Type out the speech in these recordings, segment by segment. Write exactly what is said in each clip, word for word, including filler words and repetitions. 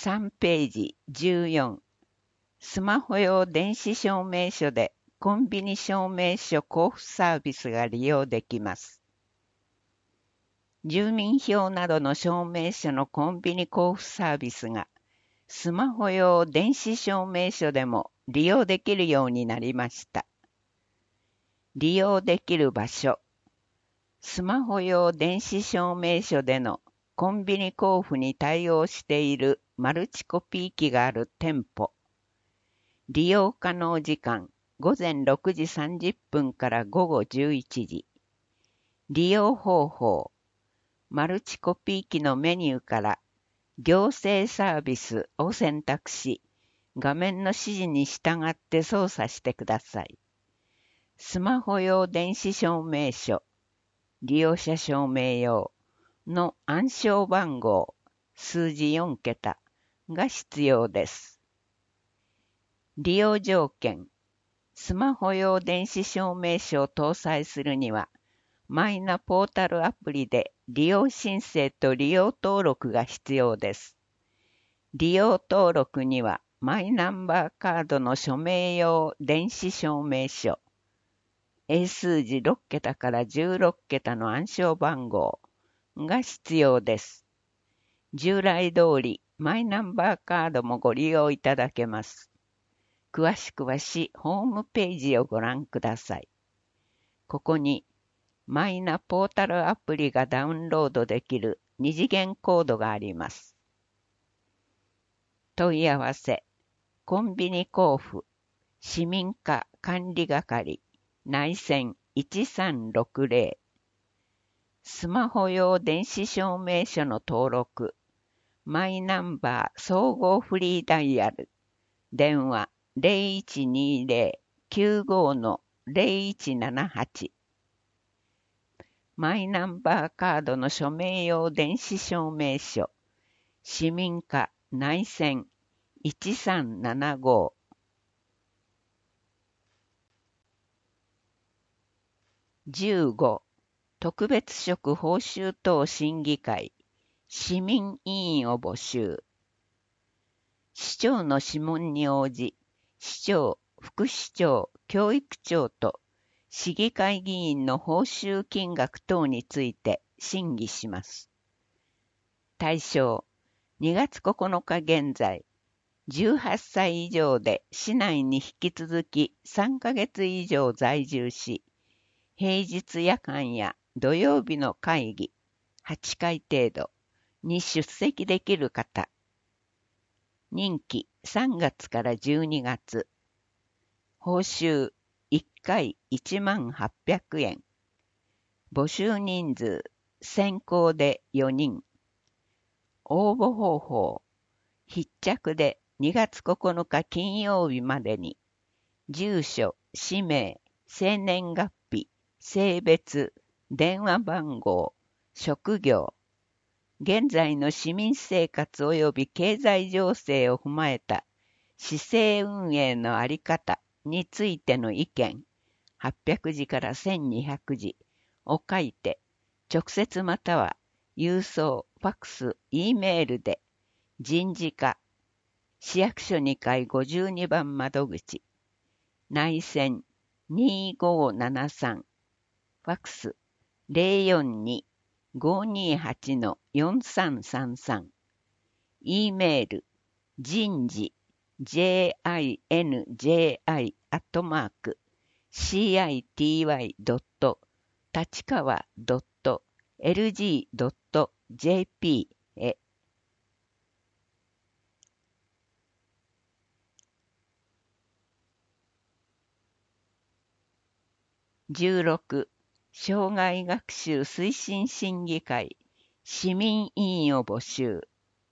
さんページじゅうよん、スマホ用電子証明書でコンビニ証明書交付サービスが利用できます。住民票などの証明書のコンビニ交付サービスがスマホ用電子証明書でも利用できるようになりました。利用できる場所、スマホ用電子証明書でのコンビニ交付に対応しているマルチコピー機がある店舗。利用可能時間、ごぜんろくじさんじゅっぷんからごごじゅういちじ。利用方法、マルチコピー機のメニューから行政サービスを選択し、画面の指示に従って操作してください。スマホ用電子証明書、利用者証明用の暗証番号、数字よんけたが必要です。利用条件、スマホ用電子証明書を搭載するには、マイナポータルアプリで利用申請と利用登録が必要です。利用登録には、マイナンバーカードの署名用電子証明書、英数字ろっけたからじゅうろっけたの暗証番号が必要です。従来通り、マイナンバーカードもご利用いただけます。詳しくは市ホームページをご覧ください。ここに、マイナポータルアプリがダウンロードできる二次元コードがあります。問い合わせ、コンビニ交付、市民課管理係、内線いちさんろくぜろ、スマホ用電子証明書の登録、マイナンバー総合フリーダイヤル、電話 ゼロいちにゼロ きゅうご ゼロいちななはち、マイナンバーカードの署名用電子証明書、市民課内線いちさんななご。じゅうご、特別職報酬等審議会、市民委員を募集。市長の諮問に応じ、市長、副市長、教育長と市議会議員の報酬金額等について審議します。対象、にがつここのか現在、じゅうはっさい以上で市内に引き続きさんかげつ以上在住し、平日夜間や土曜日の会議はちかい程度に出席できる方。任期さんがつからじゅうにがつ。報酬いっかいいちまんはっぴゃくえん。募集人数先行でよにん。応募方法必着でにがつここのか金曜日までに住所、氏名、生年月日、性別、電話番号、職業、現在の市民生活及び経済情勢を踏まえた市政運営のあり方についての意見、はっぴゃくじからせんにひゃくじを書いて、直接または郵送、ファックス、Eメールで人事課、市役所にかいごじゅうにばん窓口、内線にごーななさん、ファックス ゼロよんに ごーにーはち よんさんさんさん、E メール人事 ジェイアイエヌジェイアイ アットマーク シーアイティーワイ ドット立川 ドットエルジー ドットジェーピー へ。じゅうろく、障害学習推進審議会市民委員を募集。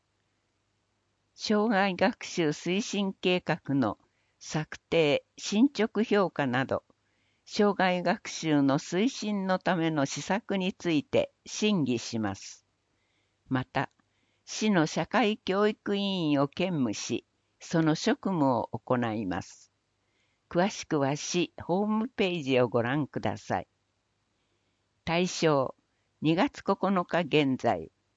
障害学習推進計画の策定、進捗評価など、障害学習の推進のための施策について審議します。また、市の社会教育委員を兼務し、その職務を行います。詳しくは市ホームページをご覧ください。対象、にがつここのか現在、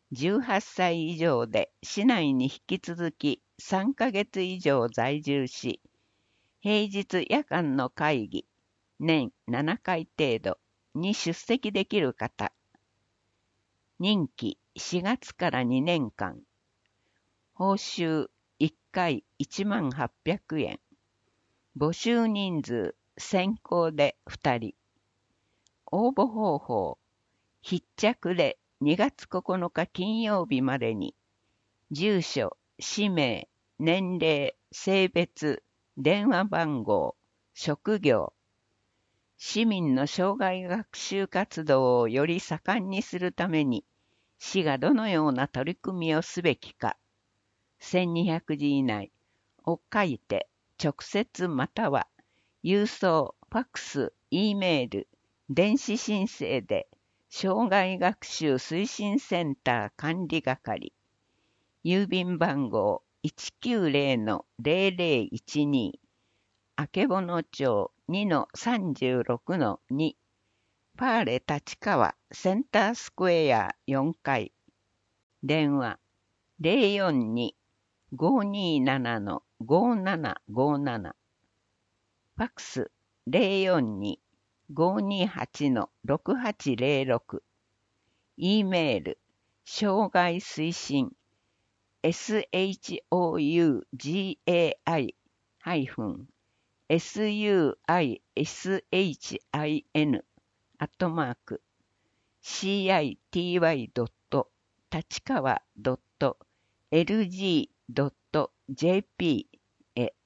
じゅうはっさい以上で市内に引き続きさんかげつ以上在住し、平日夜間の会議、年ななかい程度に出席できる方、任期しがつからにねんかん、報酬いっかいいちまんはっぴゃくえん、募集人数先行でふたり、応募方法、必着でにがつここのか金曜日までに、住所、氏名、年齢、性別、電話番号、職業、市民の生涯学習活動をより盛んにするために、市がどのような取り組みをすべきか、せんにひゃくじ以内を書いて、直接または、郵送、ファックス、Eメール、電子申請で、生涯学習推進センター管理係、郵便番号 いちきゅうぜろのぜろぜろいちに、あけぼの町 にのさんじゅうろくのに、パーレ立川センタースクエアよんかい、電話 ぜろよんに ごにーななのごーななごーなな、ファックス ぜろよんに ごにーはちのろくはちぜろろく、Eメール、生涯推進、shougai-suishin アットマーク シーアイティーワイ ドット立川 ドット エルジー ドット ジェーピー へ。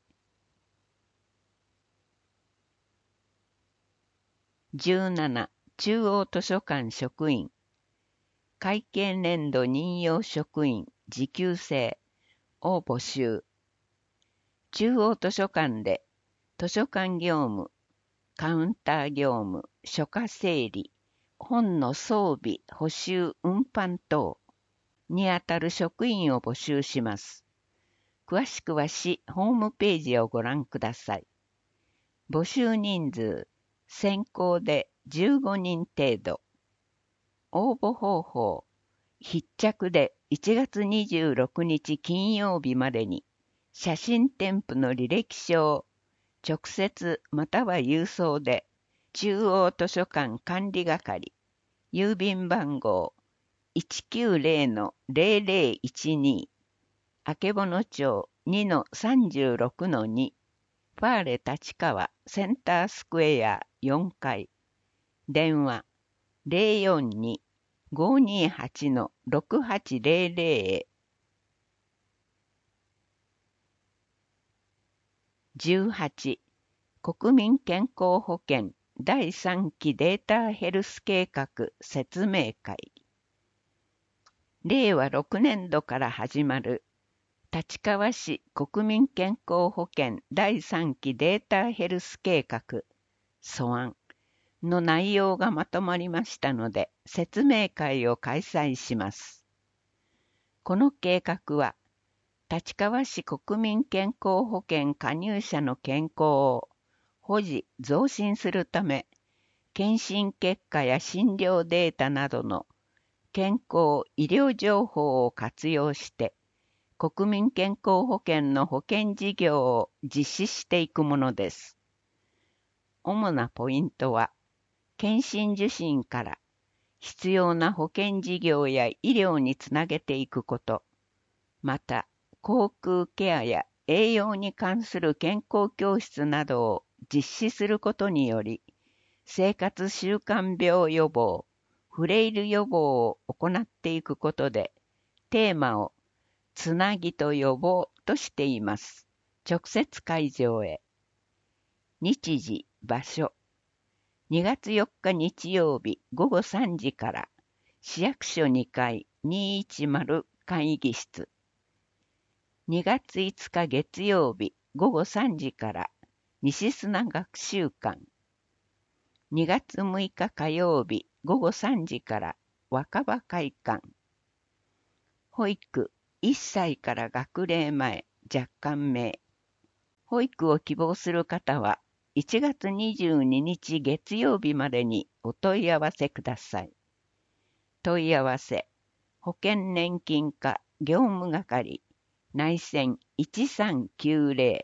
じゅうなな、中央図書館職員、会計年度任用職員時給制を募集。中央図書館で図書館業務、カウンター業務、書架整理、本の装備、補修、運搬等にあたる職員を募集します。詳しくは市ホームページをご覧ください。募集人数、先行でじゅうごにん程度。応募方法、必着でいちがつにじゅうろくにち金曜日までに、写真添付の履歴書を直接または郵送で、中央図書館管理係、郵便番号 いちきゅうぜろのぜろぜろいちに、あけぼの町 にのさんじゅうろくのに、パーレ立川センタースクエアよんかい、電話ぜろよんに ごにーはちのろくはちぜろぜろへ。じゅうはち、国民健康保険だいさんきデータヘルス計画説明会。れいわろくねんどから始まる立川市国民健康保険だいさんきデータヘルス計画素案の内容がまとまりましたので、説明会を開催します。この計画は、立川市国民健康保険加入者の健康を保持・増進するため、検診結果や診療データなどの健康・医療情報を活用して、国民健康保険の保険事業を実施していくものです。主なポイントは、検診受診から必要な保険事業や医療につなげていくこと、また、口腔ケアや栄養に関する健康教室などを実施することにより、生活習慣病予防、フレイル予防を行っていくことで、テーマをつなぎと予防としています。直接会場へ。日時、場所。にがつよっか日曜日ごごさんじから市役所にかいにひゃくじゅう会議室。にがついつか月曜日ごごさんじから西砂学習館。にがつむいか火曜日ごごさんじから若葉会館。保育いっさいから学齢前若干名。保育を希望する方はいちがつにじゅうににち月曜日までにお問い合わせください。問い合わせ保険年金課業務係内線いちさんきゅうぜ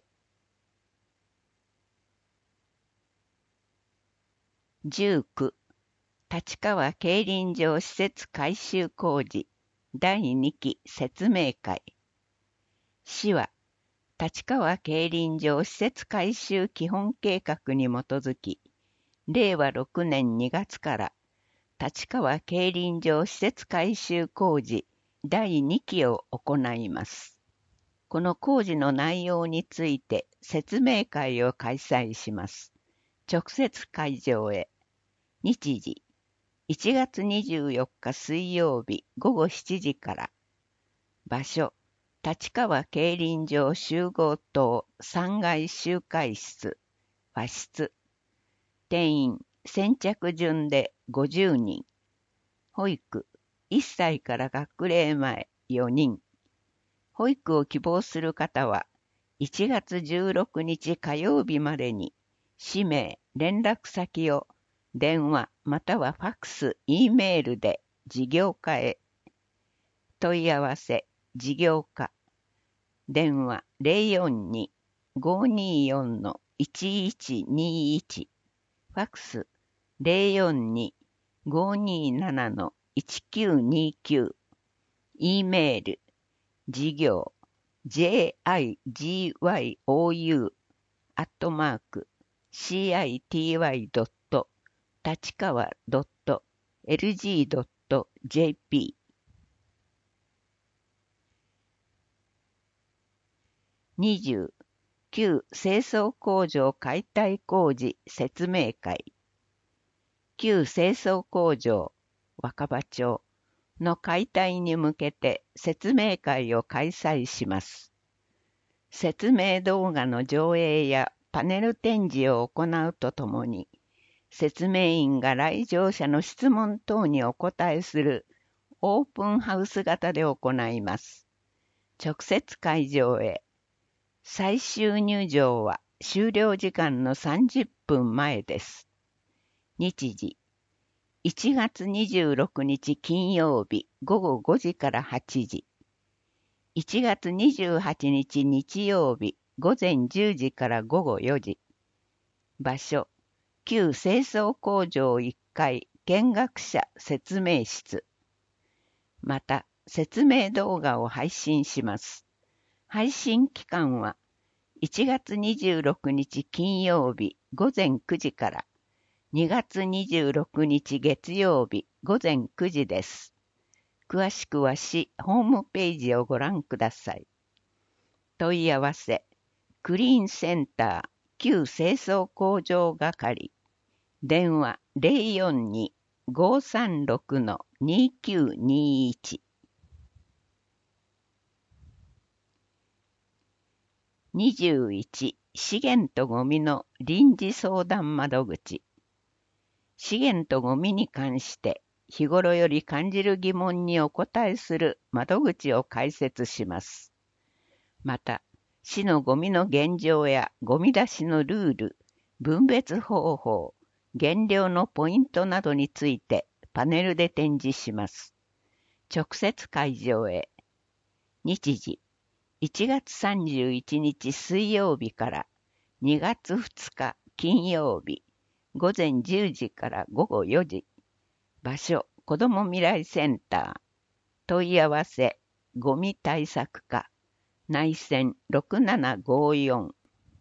ろ。じゅうきゅう立川競輪場施設改修工事だいにき説明会。市は立川競輪場施設改修基本計画に基づき、れいわろくねんにがつから立川競輪場施設改修工事だいにきを行います。この工事の内容について説明会を開催します。直接会場へ。日時いちがつにじゅうよっか水曜日ごごしちじから。場所立川競輪場集合棟さんがい集会室和室。定員先着順でごじゅうにん。保育いっさいから学齢前よにん。保育を希望する方はいちがつじゅうろくにち火曜日までに氏名、連絡先を電話またはファックス、Eメールで事業課へ。問い合わせ事業課電話 ゼロよんに ごにーよん いちいちにいち ファックス ゼロよんに ごにーなな いちきゅうにきゅう E メール事業 ジェイアイジーワイオーユー アットマーク シーアイティーワイ ドット立川 ドット エルジー ドット ジェーピー にじゅう旧清掃工場解体工事説明会。旧清掃工場若葉町の解体に向けて説明会を開催します。説明動画の上映やパネル展示を行うとともに、説明員が来場者の質問等にお答えするオープンハウス型で行います。直接会場へ。最終入場は終了時間のさんじゅっぷんまえです。日時いちがつにじゅうろくにち金曜日ごごごじからはちじ。いちがつにじゅうはちにち日曜日ごぜんじゅうじからごごよじ。場所旧清掃工場いっかい見学者説明室。また説明動画を配信します。配信期間はいちがつにじゅうろくにち金曜日ごぜんくじからにがつにじゅうろくにち月曜日ごぜんくじです。詳しくは市ホームページをご覧ください。問い合わせクリーンセンター旧清掃工場係電話 ゼロよんに ごさんろく にきゅうにいち。にじゅういち資源とゴミの臨時相談窓口。資源とゴミに関して日頃より感じる疑問にお答えする窓口を開設します。また、市のゴミの現状やゴミ出しのルール、分別方法、減量のポイントなどについてパネルで展示します。直接会場へ。日時いちがつさんじゅういちにち水曜日からにがつふつか金曜日ごぜんじゅうじからごごよじ。場所子ども未来センター。問い合わせゴミ対策課内線ろくななごよん。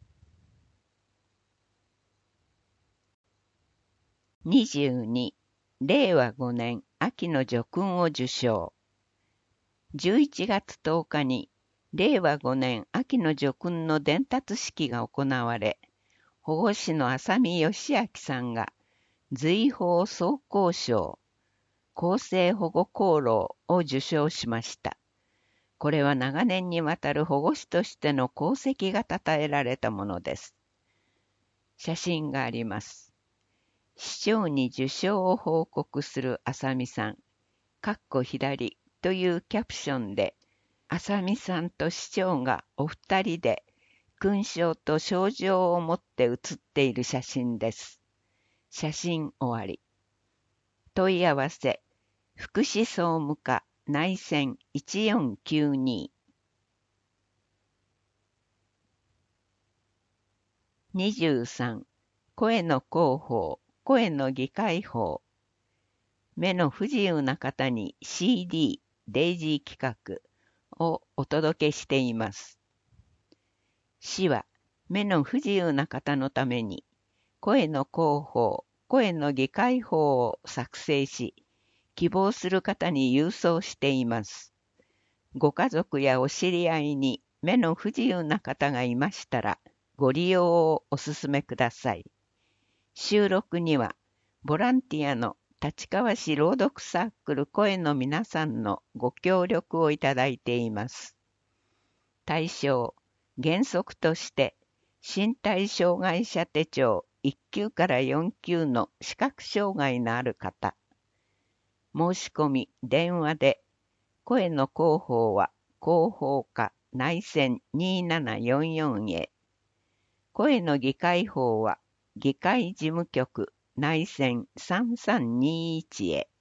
にじゅうにれいわごねん秋の叙勲を受賞。じゅういちがつとおかにれいわごねん秋の叙勲の伝達式が行われ、保護司の浅見義明さんが随宝総工賞、厚生保護功労を受賞しました。これは長年にわたる保護司としての功績が称えられたものです。写真があります。市長に受賞を報告する浅見さん、かっこ左というキャプションで、浅見さんと市長がお二人で勲章と賞状を持って写っている写真です。写真終わり。問い合わせ福祉総務課内線いちよんきゅうに。にじゅうさん、声の広報、声の議会法。目の不自由な方に シーディー、デイジー企画をお届けしています。市は目の不自由な方のために声の広報、声の議会法を作成し、希望する方に郵送しています。ご家族やお知り合いに目の不自由な方がいましたら、ご利用をお勧めください。収録には、ボランティアの立川市朗読サークル声の皆さんのご協力をいただいています。対象、原則として、身体障害者手帳いっ級からよん級の視覚障害のある方。申し込み、電話で、声の広報は広報課内線にーななよんよんへ。声の議会法は議会事務局内線さんさんにいちへ。